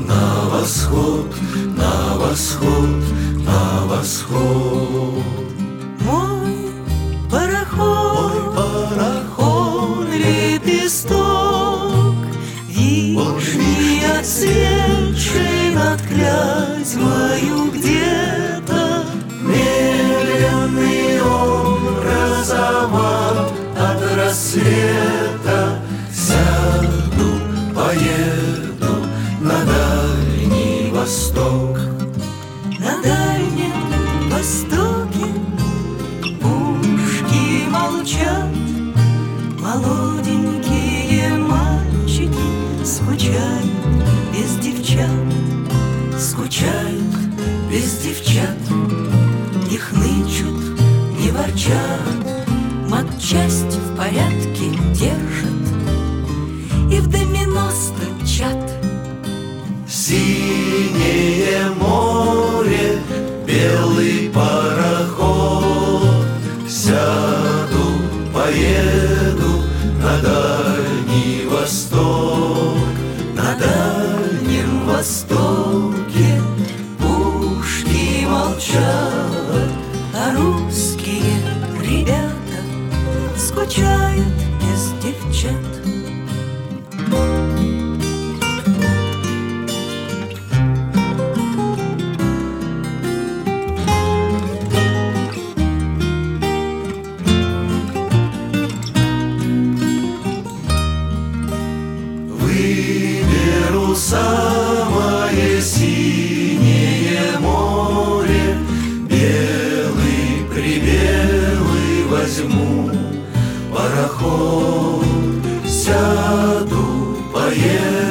на восход, на восход, на восход. Мой пароход, он лепесток вишни отцветший над Клязьмою где-то. Медленный он розоват от рассвета. Сяду, поеду на Дальний Восток. На Дальнем Востоке пушки молчат, молоденькие мальчики скучают без девчат, скучают без девчат. Не хнычут, не ворчат, матчасть в порядке держат и в домино стучат. Синее море, белый пароход. Сяду, поеду на Дальний Восток. На Дальнем Востоке пушки молчат, а русские ребята скучают без девчат. Выберу самое синее море, белый-прибелый возьму пароход. Сяду, поеду